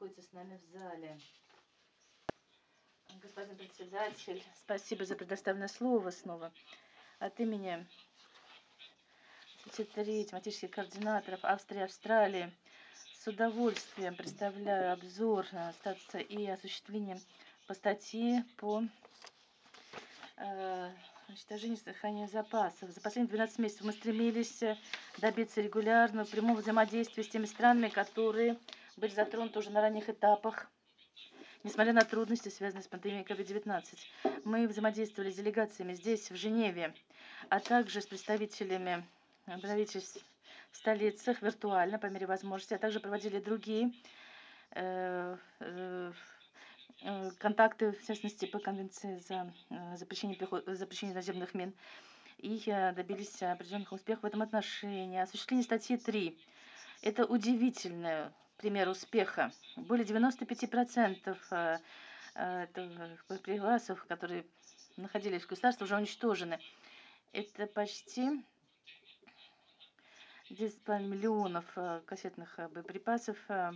находится с нами в зале. Господин председатель, спасибо за предоставленное слово снова. От имени 33 тематических координаторов Австрии и Австралии с удовольствием представляю обзор статуса и осуществления по статье по уничтожению и сохранению запасов. За последние 12 месяцев мы стремились добиться регулярного прямого взаимодействия с теми странами, которые были затронуты уже на ранних этапах. Несмотря на трудности, связанные с пандемией COVID-19, мы взаимодействовали с делегациями здесь, в Женеве, а также с представителями правительств в столицах виртуально, по мере возможности, а также проводили другие контакты, в частности, по конвенции за запрещение наземных мин, и добились определенных успехов в этом отношении. Осуществление статьи 3 – это удивительный пример успеха. Более 95% боеприпасов, которые находились в государстве, уже уничтожены. Это почти 10 миллионов кассетных боеприпасов,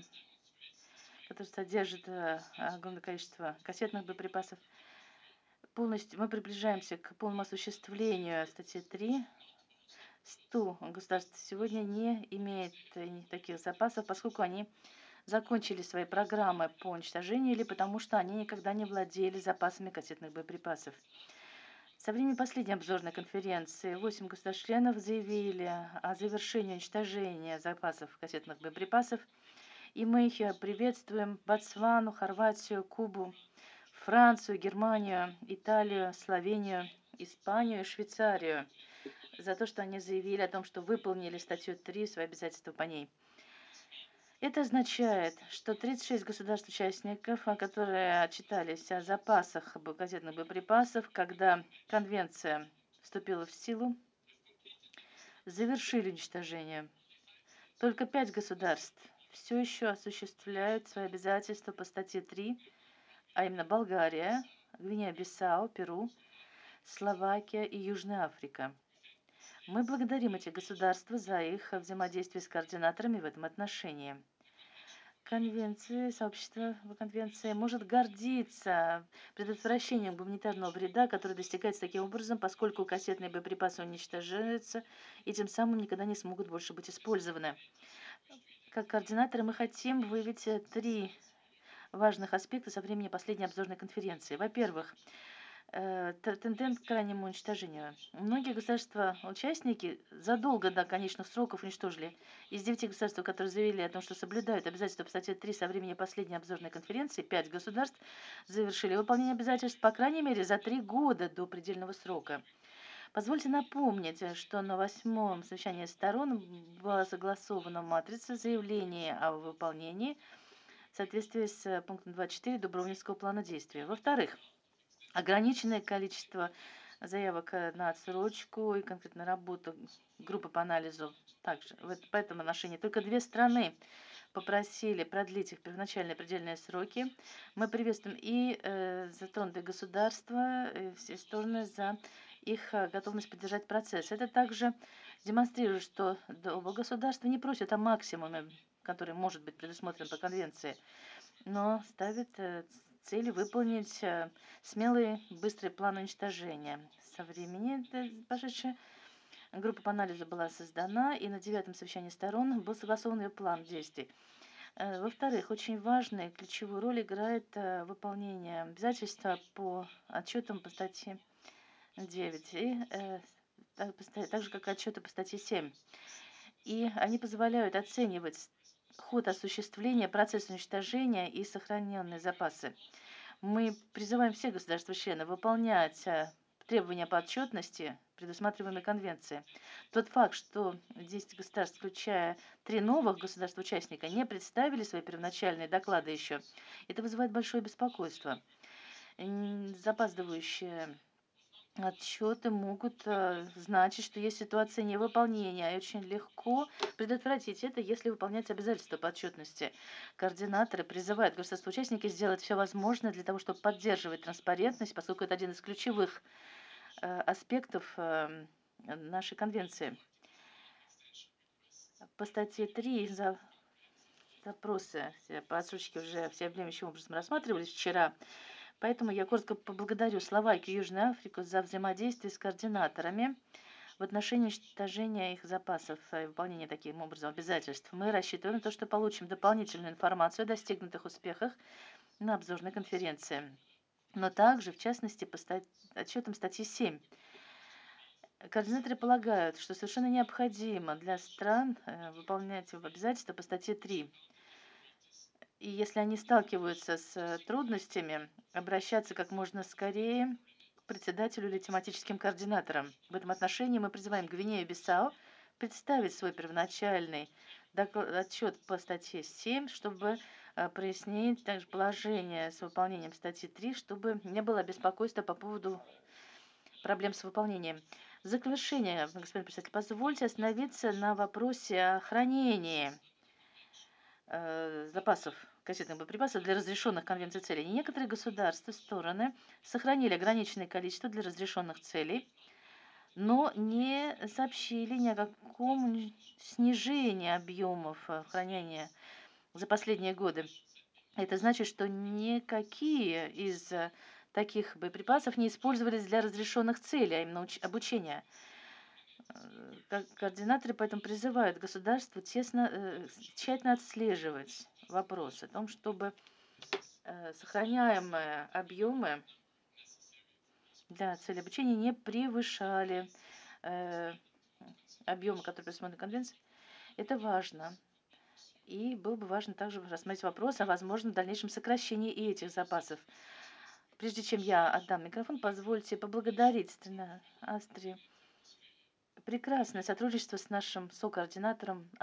которые содержат огромное количество кассетных боеприпасов. Полностью мы приближаемся к полному осуществлению статьи 3. 100 государств сегодня не имеют таких запасов, поскольку они закончили свои программы по уничтожению или потому что они никогда не владели запасами кассетных боеприпасов. Со времени последней обзорной конференции 8 государств-членов заявили о завершении уничтожения запасов кассетных боеприпасов, и мы их приветствуем Ботсвану, Хорватию, Кубу, Францию, Германию, Италию, Словению, Испанию и Швейцарию за то, что они заявили о том, что выполнили статью 3, свои обязательства по ней. Это означает, что 36 государств-участников, которые отчитались о запасах кассетных боеприпасов, когда конвенция вступила в силу, завершили уничтожение. Только 5 государств все еще осуществляют свои обязательства по статье 3, а именно Болгария, Гвинея-Бисау, Перу, Словакия и Южная Африка. Мы благодарим эти государства за их взаимодействие с координаторами в этом отношении. Сообщество в конвенции может гордиться предотвращением гуманитарного вреда, который достигается таким образом, поскольку кассетные боеприпасы уничтожаются и тем самым никогда не смогут больше быть использованы. Как координаторы мы хотим выявить 3 важных аспекта со времени последней обзорной конференции. Во-первых, тендент к крайнему уничтожению. Многие государства-участники задолго до конечных сроков уничтожили. Из 9 государств, которые заявили о том, что соблюдают обязательства по статье 3 со времени последней обзорной конференции, 5 государств завершили выполнение обязательств, по крайней мере, за 3 года до предельного срока. Позвольте напомнить, что на 8-м совещании сторон была согласована матрица заявлений о выполнении в соответствии с пунктом 24 Дубровницкого плана действия. Во-вторых, ограниченное количество заявок на отсрочку и конкретно работу группы по анализу также по этому отношению. Только 2 страны попросили продлить их первоначальные предельные сроки. Мы приветствуем и затронутые государства, и все стороны за их готовность поддержать процесс. Это также демонстрирует, что оба государства не просят о максимуме, который может быть предусмотрен по конвенции, но ставят цель выполнить смелый, быстрый план уничтожения. Со времени пошедшей группа по анализу была создана, и на 9-м совещании сторон был согласован ее план действий. Во-вторых, очень важную ключевую роль играет выполнение обязательства по отчетам по статье 9, и так же, как отчеты по статье 7. И они позволяют оценивать ход осуществления процесса уничтожения и сохраненные запасы. Мы призываем все государства-члены выполнять требования по отчетности, предусматриваемые Конвенцией. Тот факт, что 10 государств, включая 3 новых государства-участника, не представили свои первоначальные доклады еще, это вызывает большое беспокойство. Запаздывающие отчеты могут значить, что есть ситуация невыполнения, и очень легко предотвратить это, если выполнять обязательства по отчетности. Координаторы призывают государства-участники сделать все возможное для того, чтобы поддерживать транспарентность, поскольку это один из ключевых аспектов нашей конвенции. По статье 3 запросы все по отсрочке уже всеобъемлющим образом рассматривались вчера, поэтому я коротко поблагодарю Словакию и Южную Африку за взаимодействие с координаторами в отношении уничтожения их запасов и выполнения таким образом обязательств. Мы рассчитываем на то, что получим дополнительную информацию о достигнутых успехах на обзорной конференции. Но также, в частности, по отчетам статьи 7. Координаторы полагают, что совершенно необходимо для стран выполнять обязательства по статье 3. И если они сталкиваются с трудностями, обращаться как можно скорее к председателю или тематическим координаторам. В этом отношении мы призываем Гвинею-Бисау представить свой первоначальный отчет по статье 7, чтобы прояснить также положение с выполнением статьи 3, чтобы не было беспокойства по поводу проблем с выполнением. В завершение, господин председатель, позвольте остановиться на вопросе о хранении запасов кассетных боеприпасов для разрешенных конвенцией целей. Некоторые государства, стороны сохранили ограниченное количество для разрешенных целей, но не сообщили ни о каком снижении объемов хранения за последние годы. Это значит, что никакие из таких боеприпасов не использовались для разрешенных целей, а именно обучения. Координаторы поэтому призывают государство тщательно отслеживать вопрос о том, чтобы сохраняемые объемы для цели обучения не превышали объемы, которые предусмотрены конвенцией. Это важно. И было бы важно также рассмотреть вопрос о возможном дальнейшем сокращении и этих запасов. Прежде чем я отдам микрофон, позвольте поблагодарить страну Австрии. Прекрасное сотрудничество с нашим сокоординатором